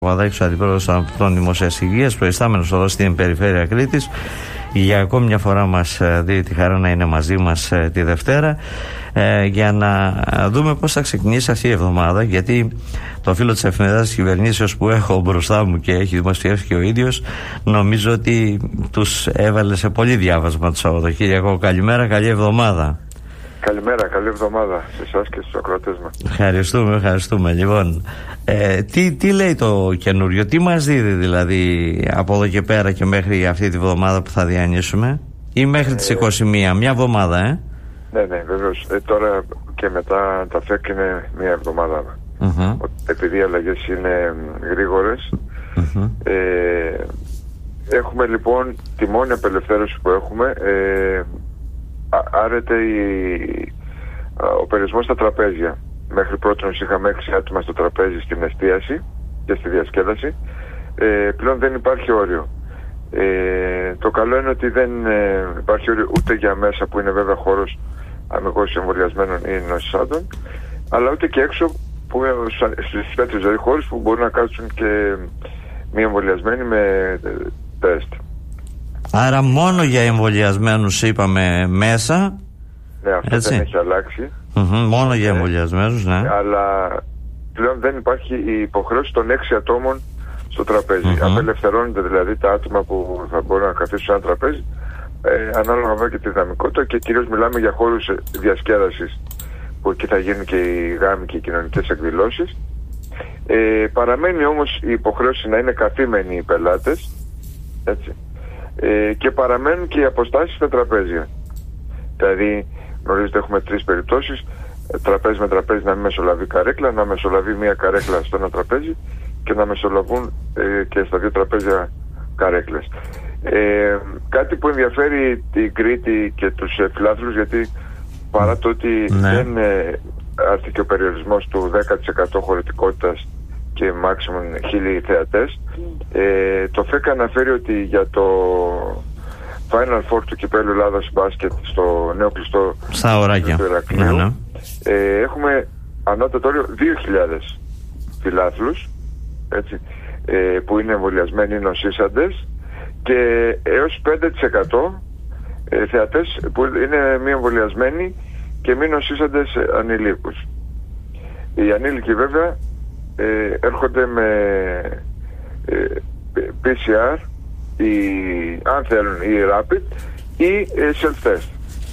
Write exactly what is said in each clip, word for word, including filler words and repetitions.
Παπαδάκης, αντιπρόεδρος των Δημοσίας Υγείας, προϊστάμενος εδώ στην περιφέρεια Κρήτης. Για ακόμη μια φορά μας δίνει τη χαρά να είναι μαζί μας τη Δευτέρα, ε, για να δούμε πώς θα ξεκινήσει αυτή η εβδομάδα, γιατί το φύλλο της εφημερίδας της κυβερνήσεως που έχω μπροστά μου και έχει δημοσιεύσει και ο ίδιος, νομίζω ότι τους έβαλε σε πολύ διάβασμα το Σαββατοκύριακο. Καλημέρα, καλή εβδομάδα. Καλημέρα, καλή εβδομάδα σε εσάς και στους ακροατές μας. Ευχαριστούμε, ευχαριστούμε. Λοιπόν, ε, τι, τι λέει το καινούριο, τι μας δίδει δηλαδή από εδώ και πέρα και μέχρι αυτή τη βδομάδα που θα διανύσουμε, ή μέχρι ε, τις είκοσι μία, μια εβδομάδα, ε? Ναι, ναι, βεβαίως. Ε, τώρα και μετά τα ΦΕΚ είναι μια εβδομάδα. Mm-hmm. Επειδή οι αλλαγές είναι γρήγορες. Mm-hmm. Ε, έχουμε λοιπόν τη μόνη απελευθέρωση που έχουμε. Ε, Άρεται η, ο περιορισμός στα τραπέζια. Μέχρι πρώτον είχαμε έξι άτομα στο τραπέζι στην εστίαση και στη διασκέδαση. Ε, πλέον δεν υπάρχει όριο. Ε, το καλό είναι ότι δεν ε, υπάρχει όριο ούτε για μέσα, που είναι βέβαια χώρος αμυγός εμβολιασμένων ή νοσησάντων, αλλά ούτε και έξω, που στις τέτοιες δηλαδή χώρες που μπορούν να κάτσουν και μη εμβολιασμένοι με τεστ. Άρα μόνο για εμβολιασμένους είπαμε μέσα. Ναι, αυτό έτσι δεν έχει αλλάξει. Mm-hmm, μόνο για εμβολιασμένους, ναι. Αλλά πλέον δεν υπάρχει η υποχρέωση των έξι ατόμων στο τραπέζι. Mm-hmm. Απελευθερώνονται δηλαδή τα άτομα που θα μπορούν να καθίσουν σε ένα τραπέζι, ε, ανάλογα βέβαια και τη δυναμικότητα, και κυρίως μιλάμε για χώρους διασκέδασης, που εκεί θα γίνουν και οι γάμοι και οι κοινωνικές εκδηλώσεις. Ε, παραμένει όμως η υποχρέωση να είναι καθήμενοι οι πελάτες, έτσι. Ε, και παραμένουν και οι αποστάσεις στα τραπέζια. Δηλαδή, γνωρίζετε, έχουμε τρεις περιπτώσεις: τραπέζι με τραπέζι να μην μεσολαβεί καρέκλα, να μεσολαβεί μία καρέκλα στο ένα τραπέζι και να μεσολαβούν ε, και στα δύο τραπέζια καρέκλες. Ε, κάτι που ενδιαφέρει την Κρήτη και τους ε, φιλάθλους, γιατί παρά το ότι ναι. δεν ε, έρθει και ο περιορισμός του δέκα τοις εκατό χωρητικότητας και maximum χίλιοι θεατές, ε, το ΦΕΚ αναφέρει ότι για το Final Four του Κυπέλλου Ελλάδας μπάσκετ στο νέο κλειστό στα οράκια του Ηρακλείου, ναι, ναι. Ε, έχουμε ανώτατο όριο δύο χιλιάδες φιλάθλους, έτσι, ε, που είναι εμβολιασμένοι ή νοσήσαντες, και έως πέντε τοις εκατό ε, θεατές που είναι μη εμβολιασμένοι και μη νοσήσαντες ανηλίκους. Οι ανήλικοι βέβαια Ε, έρχονται με ε, πι σι αρ ή, αν θέλουν, ή Rapid ή ε, self-test.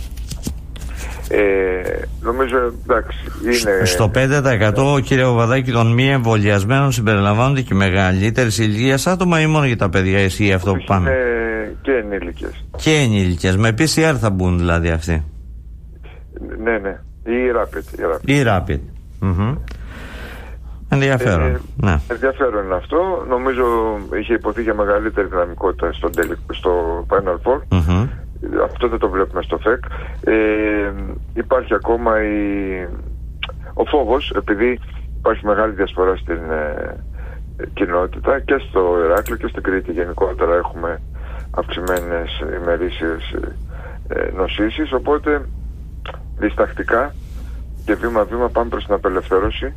Ε, νομίζω, εντάξει, είναι... Στο πέντε τοις εκατό, κύριε Παπαδάκη, των μη εμβολιασμένων συμπεριλαμβάνονται και μεγαλύτερης ηλικίας άτομα, ή μόνο για τα παιδιά, εσύ αυτό που πάμε? Είναι και ενήλικες. Και ενήλικες, με πι σι αρ θα μπουν δηλαδή αυτοί? Ναι, ναι, ή Rapid. Ή Rapid. Rapid. Mm-hmm. Ενδιαφέρον. Ε, ναι. Ενδιαφέρον είναι αυτό. Νομίζω είχε υποθεί για μεγαλύτερη δυναμικότητα στο, στο Final Four. Mm-hmm. Αυτό δεν το βλέπουμε στο ΦΕΚ. Ε, υπάρχει ακόμα η, ο φόβος, επειδή υπάρχει μεγάλη διασπορά στην ε, κοινότητα, και στο Ηράκλειο και στην Κρήτη γενικότερα έχουμε αυξημένες ημερήσιες ε, νοσήσεις, οπότε διστακτικά και βήμα-βήμα πάμε προς την απελευθέρωση.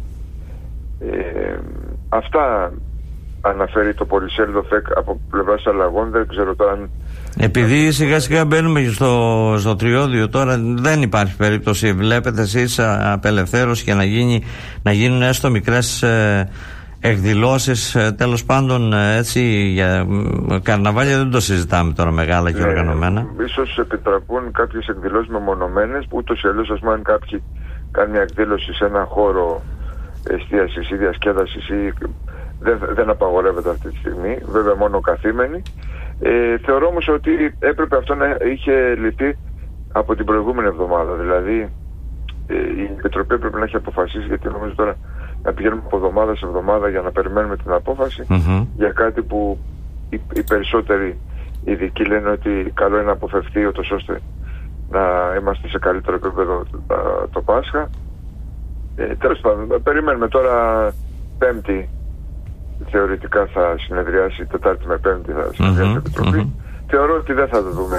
Ε, αυτά αναφέρει το πολυσέλιδο ΦΕΚ από πλευράς αλλαγών. Δεν ξέρω τώρα αν... Επειδή σιγά σιγά μπαίνουμε στο, στο τριώδιο τώρα, δεν υπάρχει περίπτωση, βλέπετε εσείς, απελευθέρωση και να, γίνει, να γίνουν έστω μικρές ε, εκδηλώσεις, ε, τέλος πάντων, ε, έτσι, για καρναβάλια δεν το συζητάμε τώρα μεγάλα και οργανωμένα. Ε, ίσως επιτραπούν κάποιες εκδηλώσεις μεμονωμένες, που ούτως ή αλλιώς, ας πούμε, αν κάποιοι κάνουν μια εκδήλωση σε ένα χώρο εστίασης ή διασκέδασης, ή δεν, δεν απαγορεύεται αυτή τη στιγμή, βέβαια μόνο καθήμενοι. Ε, θεωρώ όμως ότι έπρεπε αυτό να είχε λυθεί από την προηγούμενη εβδομάδα. Δηλαδή ε, η Επιτροπή έπρεπε να έχει αποφασίσει, γιατί νομίζω τώρα να πηγαίνουμε από εβδομάδα σε εβδομάδα για να περιμένουμε την απόφαση mm-hmm. για κάτι που οι, οι περισσότεροι ειδικοί λένε ότι καλό είναι να αποφευθεί, ούτως ώστε να είμαστε σε καλύτερο επίπεδο το, το Πάσχα. Ε, τέλος πάντων, περιμένουμε τώρα. Πέμπτη θεωρητικά θα συνεδριάσει, Τετάρτη με Πέμπτη θα συνεδριάσει η mm-hmm, Επιτροπή. Mm-hmm. Θεωρώ ότι δεν θα δούμε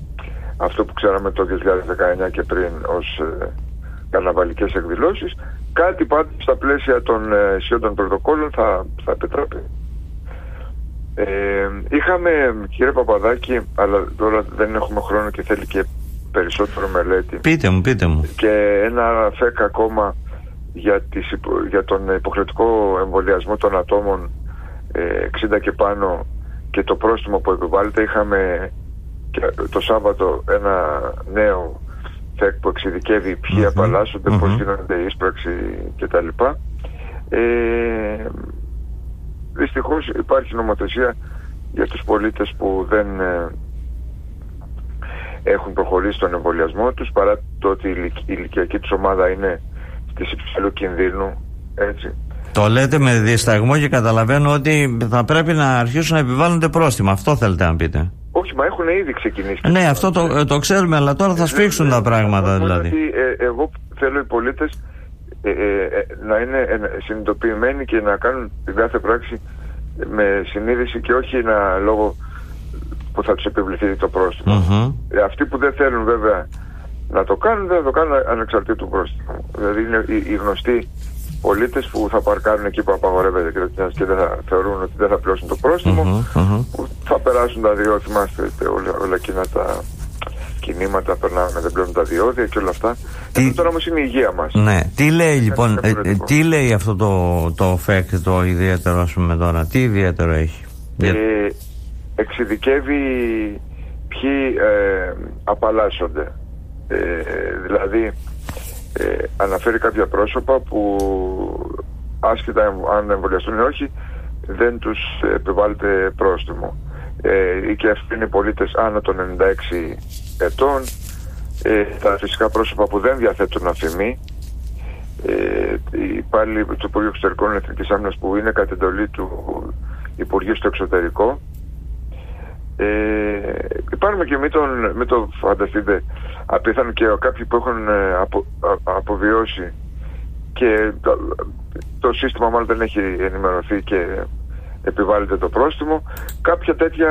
αυτό που ξέραμε το δύο χιλιάδες δεκαεννιά και πριν ως ε, καρναβαλικές εκδηλώσεις. κάτι πάντως στα πλαίσια των ε, ισχύων πρωτοκόλων θα, θα επιτραπεί. Ε, είχαμε, κύριε Παπαδάκη, αλλά τώρα δεν έχουμε χρόνο και θέλει και περισσότερο μελέτη. Πείτε μου, πείτε μου. Και ένα φεκ ακόμα για, τις, για τον υποχρεωτικό εμβολιασμό των ατόμων ε, εξήντα και πάνω και το πρόστιμο που επιβάλλεται. Είχαμε και το Σάββατο ένα νέο φεκ που εξειδικεύει ποιοι mm-hmm. απαλλάσσονται, mm-hmm. πώς γίνονται η ίσπραξη κτλ. Ε, δυστυχώς υπάρχει νομοθεσία για τους πολίτες που δεν ε, έχουν προχωρήσει στον εμβολιασμό τους, παρά το ότι η ηλικιακή τους ομάδα είναι της υψηλού κινδύνου, έτσι. Το λέτε με δισταγμό και καταλαβαίνω ότι θα πρέπει να αρχίσουν να επιβάλλονται πρόστιμα. Αυτό θέλετε να πείτε? Όχι, μα έχουν ήδη ξεκινήσει. Ναι, αυτό το, το ξέρουμε, αλλά τώρα θα σφίξουν ε, τα πράγματα ε, δηλαδή. Ότι, ε, εγώ θέλω οι πολίτες ε, ε, να είναι ε, συνειδητοποιημένοι και να κάνουν την κάθε πράξη με συνείδηση και όχι να λόγω που θα τους επιβληθεί το πρόστιμο. Mm-hmm. Ε, αυτοί που δεν θέλουν βέβαια να το κάνουν, δεν θα το κάνουν ανεξαρτήτου πρόστιμου. Δηλαδή είναι οι, οι γνωστοί πολίτες που θα παρκάρουν εκεί που απαγορεύεται και δεν θα θεωρούν ότι δεν θα πληρώσουν το πρόστιμο, mm-hmm, mm-hmm. που θα περάσουν τα διόδια, θυμάστε όλα, όλα εκείνα τα κινήματα, περνάμε, δεν πληρώνουν τα διόδια και όλα αυτά. Τι... Εδώ τώρα όμως είναι η υγεία μας. Ναι. Τι λέει λοιπόν, ε, ε, τι λέει αυτό το, το φεκ το ιδιαίτερο, ας πούμε τώρα, τι ιδιαίτερο έχει? Ε, εξειδικεύει ποιοι ε, απαλλάσσονται. Ε, δηλαδή ε, αναφέρει κάποια πρόσωπα που άσχετα αν εμβολιαστούν ή όχι δεν τους επιβάλλεται πρόστιμο, ε, ή και αυτοί είναι πολίτες άνω των ενενήντα έξι ετών, ε, τα φυσικά πρόσωπα που δεν διαθέτουν αφημί, ε, οι υπάλληλοι του Υπουργείου Εξωτερικών Εθνικής Άμυνας που είναι κατ' εντολή του Υπουργείου στο εξωτερικό. Ε, υπάρχουν και μην, τον, μην το φανταστείτε απίθανο και κάποιοι που έχουν απο, α, αποβιώσει και το, το σύστημα μάλλον δεν έχει ενημερωθεί και επιβάλλεται το πρόστιμο, κάποια τέτοια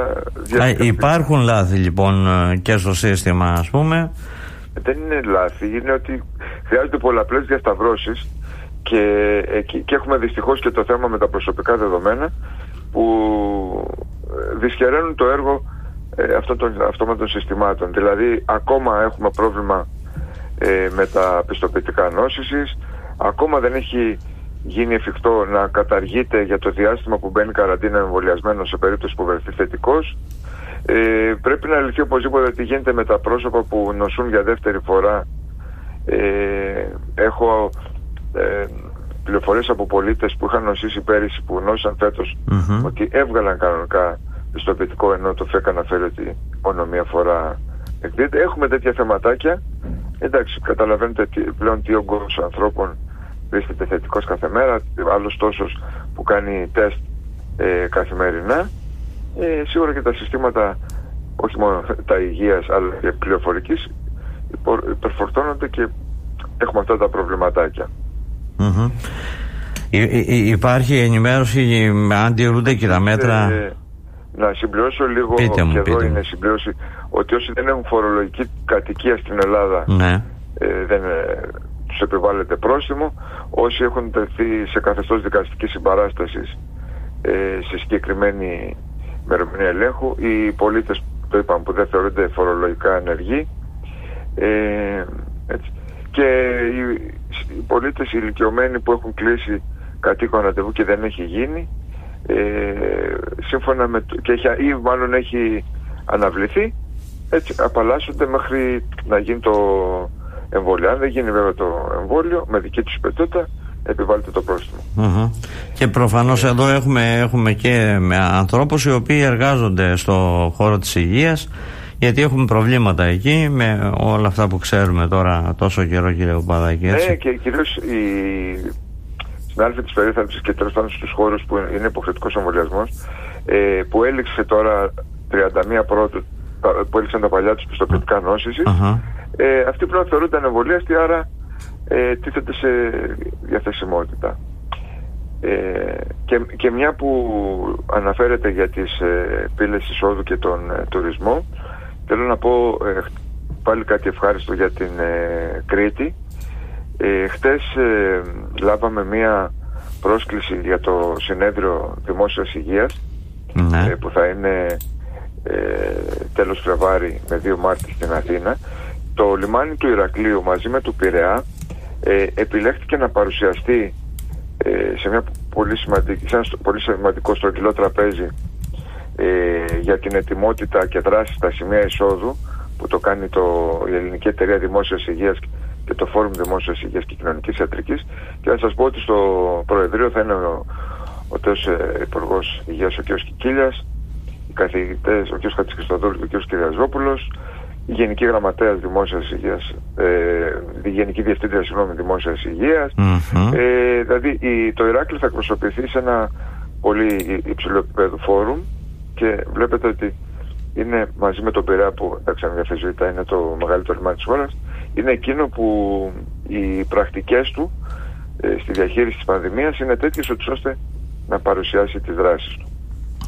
Α, υπάρχουν λάθη λοιπόν και στο σύστημα, ας πούμε? Δεν είναι λάθη, είναι ότι χρειάζονται πολλαπλές διασταυρώσεις και, και έχουμε δυστυχώς και το θέμα με τα προσωπικά δεδομένα που δυσχεραίνουν το έργο ε, αυτών των αυτόματων συστημάτων. Δηλαδή ακόμα έχουμε πρόβλημα ε, με τα πιστοποιητικά νόσησης, ακόμα δεν έχει γίνει εφικτό να καταργείται για το διάστημα που μπαίνει καραντίνα εμβολιασμένο σε περίπτωση που βρεθεί θετικός. Ε, πρέπει να λυθεί οπωσδήποτε τι γίνεται με τα πρόσωπα που νοσούν για δεύτερη φορά. Ε, έχω ε, πληροφορίες από πολίτες που είχαν νοσήσει πέρυσι που νόσησαν φέτος, mm-hmm. ότι έβγαλαν κανονικά πιστοποιητικό, ενώ το φεκ αναφέρει ότι μόνο μία φορά εκδίδεται. Έχουμε τέτοια θεματάκια. Εντάξει, καταλαβαίνετε πλέον τι όγκος ανθρώπων βρίσκεται θετικός κάθε μέρα, άλλος τόσος που κάνει τεστ ε, καθημερινά. Ε, σίγουρα και τα συστήματα, όχι μόνο τα υγείας αλλά και πληροφορικής, υπερφορτώνονται και έχουμε αυτά τα προβληματάκια. Mm-hmm. Υ- υ- υπάρχει ενημέρωση αν τηρούνται και τα μέτρα? Ε, να συμπληρώσω λίγο, πείτε μου, και εδώ πείτε είναι μου. συμπλήρωση, ότι όσοι δεν έχουν φορολογική κατοικία στην Ελλάδα, ναι. ε, δεν ε, τους επιβάλλεται πρόστιμο. Όσοι έχουν τεθεί σε καθεστώς δικαστικής συμπαράστασης ε, σε συγκεκριμένη ημερομηνία ελέγχου, οι πολίτες, το είπαμε, που δεν θεωρούνται φορολογικά ενεργοί, ε, έτσι. Και οι, οι πολίτες οι ηλικιωμένοι που έχουν κλείσει κατοίκον ραντεβού και δεν έχει γίνει, ε, σύμφωνα με το, και έχει, ή μάλλον έχει αναβληθεί, έτσι απαλλάσσονται μέχρι να γίνει το εμβόλιο. Αν δεν γίνει βέβαια το εμβόλιο, με δική τους υπετότητα επιβάλλεται το πρόστιμο. Mm-hmm. Και προφανώς ε, εδώ έχουμε, έχουμε και με ανθρώπους οι οποίοι εργάζονται στο χώρο της υγείας, γιατί έχουμε προβλήματα εκεί με όλα αυτά που ξέρουμε τώρα τόσο καιρό, κύριε Παπαδάκη. Ναι, και κυρίως οι συνάδελφοι της περίθαλψης και τέλος πάντων στους χώρους που είναι υποχρεωτικός εμβολιασμός, ε, που έληξε τώρα τριάντα μία Πρώτου, που έληξαν τα παλιά τους πιστοποιητικά νόσησης, uh-huh. ε, αυτοί πλέον θεωρούνται ανεμβολίαστοι, άρα ε, τίθεται σε διαθεσιμότητα. Ε, και, και μια που αναφέρεται για τις ε, πύλες εισόδου και τον ε, τουρισμό, θέλω να πω ε, πάλι κάτι ευχάριστο για την ε, Κρήτη. Ε, χτες ε, λάβαμε μία πρόσκληση για το συνέδριο Δημόσιας Υγείας, ναι. ε, που θα είναι ε, τέλος Φλεβάρι με δύο Μάρτη στην Αθήνα. Το λιμάνι του Ηρακλείου μαζί με του Πειραιά ε, επιλέχθηκε να παρουσιαστεί ε, σε, μια πολύ σημαντική, σε ένα πολύ σημαντικό στρογγυλό τραπέζι ε, για την ετοιμότητα και δράση στα σημεία εισόδου που το κάνει το, η Ελληνική Εταιρεία Δημόσιας Υγείας και το Φόρουμ Δημόσιας Υγείας και Κοινωνικής Ιατρικής. Και να σας πω ότι στο Προεδρείο θα είναι ο, ο τέος ε, Υπουργός Υγείας ο κ. Κικίλιας, οι καθηγητές ο κ. Χατζηχριστοδούλου και ο κ. Κυριαζόπουλος, η Γενική Γραμματέας Δημόσιας Υγείας, ε, η Γενική Διευθύντρια συγγνώμη, Δημόσιας Υγείας. Mm-hmm. Ε, δηλαδή η, το Ηράκλειο θα εκπροσωπηθεί σε ένα πολύ υψηλό επίπεδο φόρουμ και βλέπετε ότι είναι μαζί με τον Πειραιά που εντάξει ανδιαφεσβητά είναι το μεγαλύτερο λιμάνι της χώρας, είναι εκείνο που οι πρακτικές του ε, στη διαχείριση της πανδημίας είναι τέτοιες ώστε να παρουσιάσει τις δράσεις του.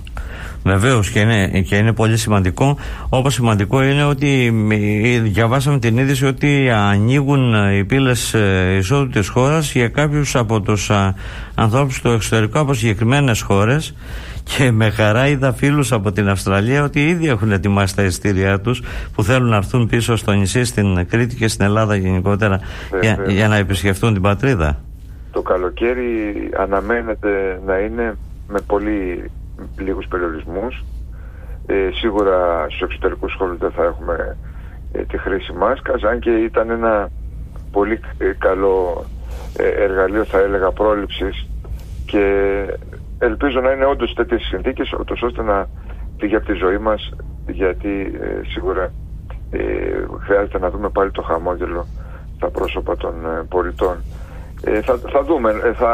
Βεβαίως και είναι, και είναι πολύ σημαντικό. Όπως σημαντικό είναι ότι διαβάσαμε την είδηση ότι ανοίγουν οι πύλες εισόδου της χώρας για κάποιους από τους α, ανθρώπους του εξωτερικού από συγκεκριμένες χώρες, και με χαρά είδα φίλους από την Αυστραλία ότι ήδη έχουν ετοιμάσει τα εισιτήριά τους που θέλουν να έρθουν πίσω στο νησί, στην Κρήτη και στην Ελλάδα γενικότερα για, για να επισκεφτούν την πατρίδα. Το καλοκαίρι αναμένεται να είναι με πολύ λίγους περιορισμούς. Ε, σίγουρα στους εξωτερικούς χώρους δεν θα έχουμε ε, τη χρήση μάσκας, αν και ήταν ένα πολύ ε, καλό ε, εργαλείο θα έλεγα πρόληψης, και ελπίζω να είναι όντως τέτοιες συνθήκες ώστε να φύγει από τη ζωή μας, γιατί ε, σίγουρα ε, χρειάζεται να δούμε πάλι το χαμόγελο στα πρόσωπα των ε, πολιτών. Ε, θα, θα δούμε, ε, θα,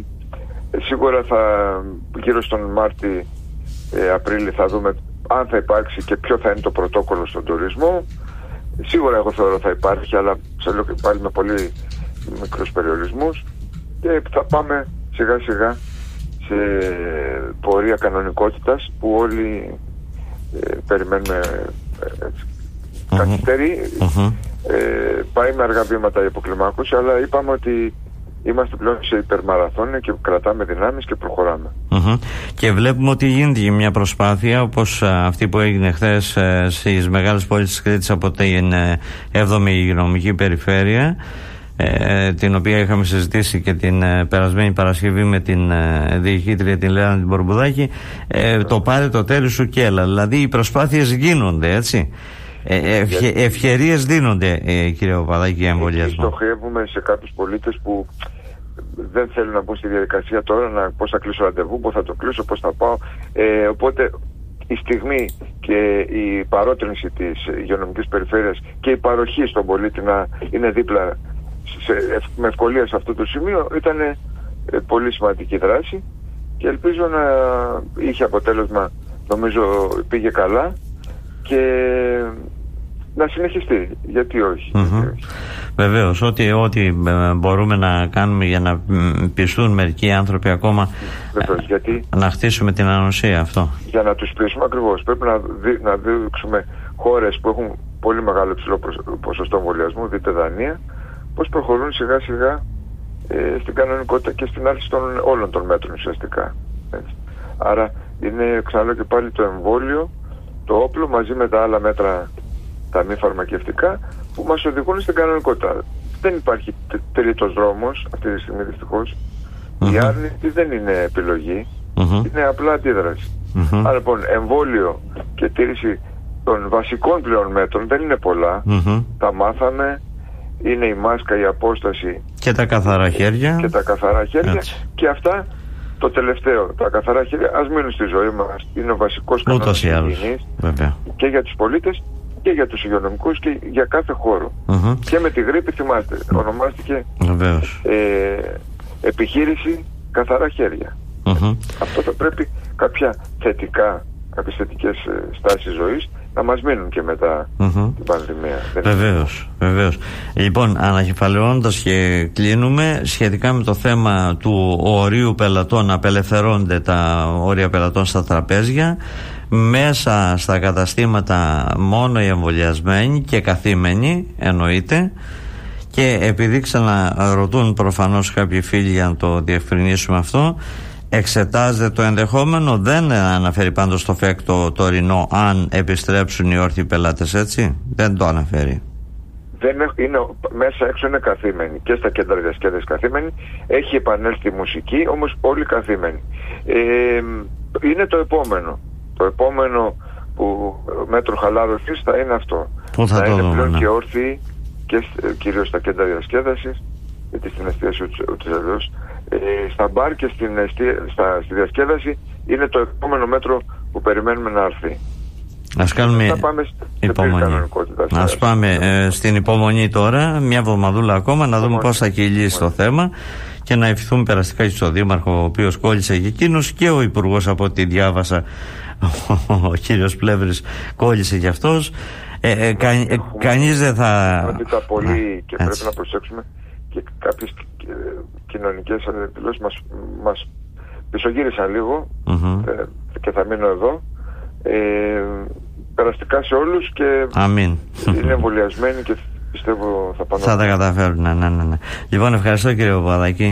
ε, σίγουρα θα γύρω στον Μάρτι ε, Απρίλη θα δούμε αν θα υπάρξει και ποιο θα είναι το πρωτόκολλο στον τουρισμό. Σίγουρα εγώ θεωρώ θα υπάρχει, αλλά σε λέω και πάλι με πολύ μικρούς περιορισμούς, και θα πάμε σιγά σιγά σε πορεία κανονικότητας που όλοι ε, περιμένουμε. ε, mm-hmm. Καθυστερεί, mm-hmm. ε, πάει με αργά βήματα η αποκλιμάκωση, αλλά είπαμε ότι είμαστε πλέον σε υπερμαραθώνια και κρατάμε δυνάμεις και προχωράμε. Mm-hmm. Και βλέπουμε ότι γίνεται μια προσπάθεια όπως αυτή που έγινε χθες στις μεγάλες πόλεις της Κρήτης από την έβδομη υγειονομική περιφέρεια, ε, την οποία είχαμε συζητήσει και την ε, περασμένη Παρασκευή με την ε, διοικήτρια την Λένα την Μπορμπουδάκη. ε, mm-hmm. Το πάρε το τέρι σου και έλα. Δηλαδή οι προσπάθειες γίνονται, έτσι. Ε, ευχε, ευκαιρίες δίνονται, ε, κύριε Παπαδάκη, για εμβολιασμό. Στοχεύουμε σε κάποιους πολίτες που δεν θέλουν να μπουν στη διαδικασία τώρα, να πώς θα κλείσω ραντεβού, πώς θα το κλείσω, πώς θα πάω. Ε, οπότε η στιγμή και η παρότρινση της υγειονομικής περιφέρειας και η παροχή στον πολίτη να είναι δίπλα σε, με ευκολία σε αυτό το σημείο ήταν ε, πολύ σημαντική δράση, και ελπίζω να είχε αποτέλεσμα. Νομίζω πήγε καλά και να συνεχιστεί, γιατί όχι. Mm-hmm. Γιατί όχι. Βεβαίως, ό,τι, ό,τι μπορούμε να κάνουμε για να πιστούν μερικοί άνθρωποι ακόμα. Βεβαίως, γιατί να χτίσουμε την ανοσία αυτό. Για να τους πείσουμε ακριβώς πρέπει να, δει, να δείξουμε χώρες που έχουν πολύ μεγάλο υψηλό ποσοστό εμβολιασμού, δείτε Δανία, πώς προχωρούν σιγά σιγά ε, στην κανονικότητα και στην άρση των όλων των μέτρων ουσιαστικά. Έτσι. Άρα είναι, ξαναλέω και πάλι, το εμβόλιο το όπλο μαζί με τα άλλα μέτρα, τα μη φαρμακευτικά, που μας οδηγούν στην κανονικότητα. Δεν υπάρχει τρίτος δρόμος αυτή τη στιγμή, δυστυχώς. Mm-hmm. Η άρνηση δεν είναι επιλογή, mm-hmm. είναι απλά αντίδραση. Mm-hmm. Άρα λοιπόν εμβόλιο και τήρηση των βασικών πλέον μέτρων δεν είναι πολλά. Mm-hmm. Τα μάθαμε, είναι η μάσκα, η απόσταση και τα καθαρά χέρια. Και τα καθαρά χέρια. Έτσι. Και αυτά το τελευταίο, τα καθαρά χέρια, ας μείνουν στη ζωή μας. Είναι ο βασικός κανόνας υγιεινής και για τους πολίτες και για τους υγειονομικούς και για κάθε χώρο. Mm-hmm. Και με τη γρίπη, θυμάστε, ονομάστηκε ε, επιχείρηση καθαρά χέρια. Mm-hmm. Αυτό θα πρέπει κάποια θετικά, κάποιες θετικές στάσεις ζωής να μας μείνουν και μετά mm-hmm. την πανδημία. Βεβαίως, βεβαίως. Λοιπόν, ανακεφαλαιώνοντας και κλείνουμε, σχετικά με το θέμα του ορίου πελατών, να απελευθερώνται τα όρια πελατών στα τραπέζια, μέσα στα καταστήματα μόνο οι εμβολιασμένοι και καθήμενοι, εννοείται, Και επειδή ξαναρωτούν προφανώς κάποιοι φίλοι για να το διευκρινίσουμε αυτό, εξετάζεται το ενδεχόμενο, δεν αναφέρει πάντως το ΦΕΚ το τωρινό, αν επιστρέψουν οι όρθιοι πελάτες, έτσι, δεν το αναφέρει. Δεν είναι, μέσα έξω είναι καθήμενοι και στα κέντρα διασκέδασης καθήμενοι, έχει επανέλθει η μουσική, όμως όλοι καθήμενοι. Ε, είναι το επόμενο, το επόμενο που μέτρο χαλάρωσης θα είναι αυτό. Πού θα, θα το είναι δούμε, πλέον ναι. και όρθιοι και κυρίως στα κέντρα διασκέδασης, γιατί στην εστίαση ούτως αλλιώς, ε, στα μπαρ και στην, στα, στη διασκέδαση είναι το επόμενο μέτρο που περιμένουμε να έρθει. Ας κάνουμε υπομονή. Ας πάμε ε, στην υπομονή τώρα, μια εβδομαδούλα ακόμα, να δούμε πώς θα κυλήσει το θέμα και να ευχηθούμε περαστικά και στον Δήμαρχο, ο οποίος κόλλησε και εκείνος, και ο Υπουργός, από ό,τι διάβασα, ο κύριος Πλεύρης, κόλλησε και αυτός. Ε, ε, κα, ε, κανείς δεν θα... Αντίτα πολύ και πρέπει να προσέξουμε και κάποιες κοινωνικές αντιληπτώσεις μας, μας πισωγύρισαν λίγο, mm-hmm. ε, και θα μείνω εδώ. Ε, περαστικά σε όλους και αμήν. Είναι εμβολιασμένοι και πιστεύω θα πάνε. Θα τα καταφέρουν, ναι, ναι, ναι. Λοιπόν, ευχαριστώ κύριε Παπαδάκη.